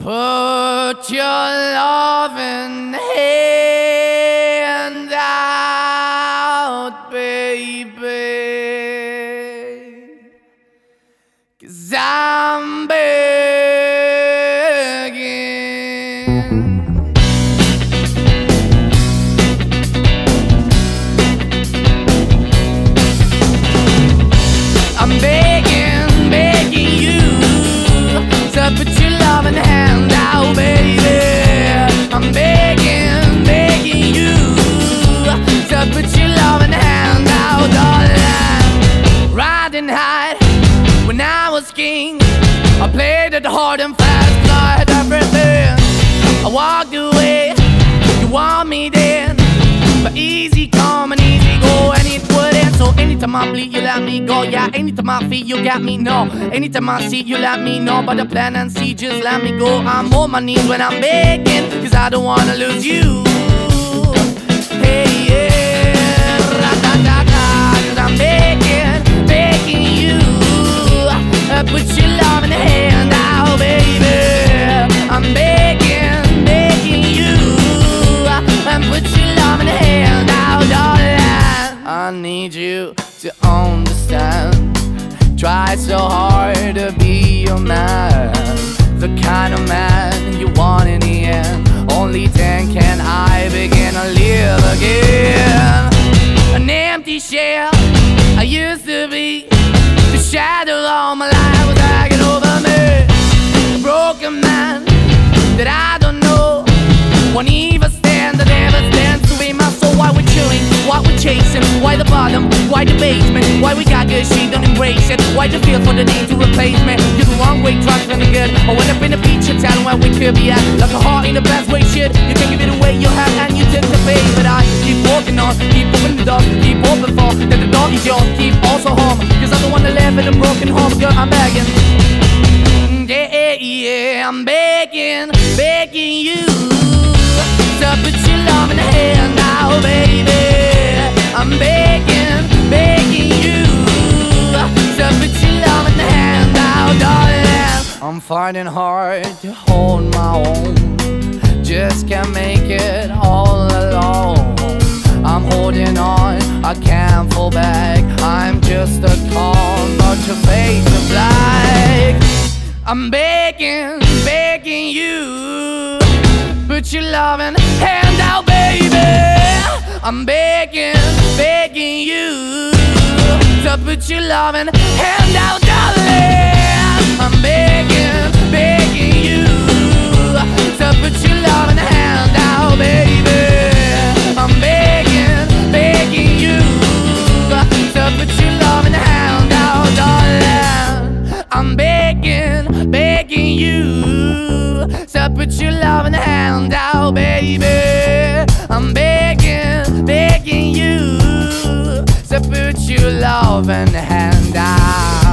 Put your loving hand out, baby, 'cause I'm begging. I'm begging, begging you to put your loving hand out, baby. I'm begging, begging you to put your loving hand out, darling. Riding high when I was king, I played it hard and fast, 'cause I had everything. I walked away, you want me then, but easy come and easy go, and it wouldn't. So anytime I bleed, you let me go. Yeah, anytime I feel, you got me, no. Anytime I see, you let me know. But the plan and see, just let me go. I'm on my knees when I'm begging, 'cause I don't wanna lose you. Hey, yeah, ra-da-da-da, 'cause I'm begging, begging you, put your love in the hand out, baby. I'm begging, begging you, and put your love in the hand out, darling. I need you to understand. Try so hard to be your man, the kind of man you want in the end. Only then can I begin to live again. An empty shell I used to be, the shadow all my life was hanging over me. A broken man that I don't know won't even stand, that never stands to be my soul. Why we're chilling, why we're chasing, why the bottom, why the basement, why we got good, she don't embrace it, why the feel for the need to replace me. You're the wrong way, trying to be good. I went up in the feature town where we could be at, like a heart in the best way, shit. You can give it away, you have, and you take the bait. But I keep walking on, keep opening the door, keep open for that the door is yours, keep also home, 'cause I'm the one that live in a broken home. Girl, I'm begging, yeah, yeah, I'm begging, begging you to put your love in the hand now, baby. I'm begging, begging you to put your love in the hand now, darling. I'm finding hard to hold my own, just can't make it all alone. I'm holding on, I can't fall back. I'm just a call, but your face is black. I'm begging, begging you, put your loving hand out, baby. I'm begging, begging you to put your loving hand out, darling. I'm begging, begging you to put your loving hand out, baby. I'm begging, begging you to put your loving hand out, darling. I'm begging, begging you to put your loving hand out, baby. I'm begging, begging you to put your loving hand out.